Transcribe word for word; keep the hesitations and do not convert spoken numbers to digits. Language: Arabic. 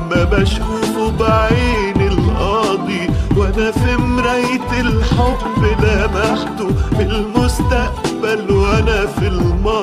لما بشوفه بعين القاضي، وانا في مراية الحب لمحته في المستقبل وانا في الماضي.